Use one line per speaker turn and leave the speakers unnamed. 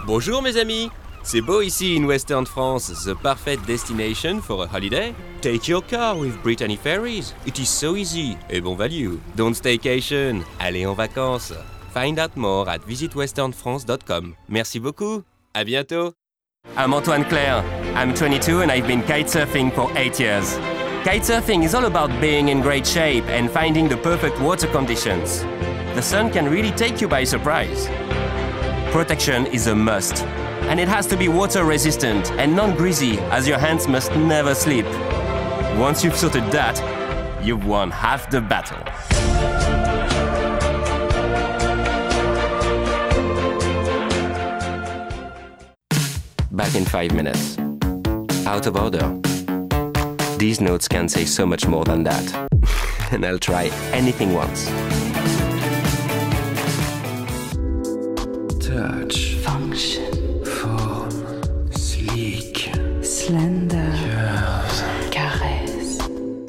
Bonjour mes amis, c'est beau ici in Western France, the perfect destination for a holiday. Take your car with Brittany Ferries, it is so easy et bon value. Don't staycation, allez en vacances. Find out more at visitwesternfrance.com. Merci beaucoup, à bientôt. I'm Antoine Claire, I'm 22 and I've been kitesurfing for 8 years. Kitesurfing is all about being in great shape and finding the perfect water conditions. The sun can really take you by surprise. Protection is a must, and it has to be water resistant and non-greasy as your hands must never slip. Once you've sorted that, you've won half the battle. Back in 5 minutes. Out of order. These notes can say so much more than that. And I'll try anything once.
Touch.
Function.
Form. Sleek.
Slender.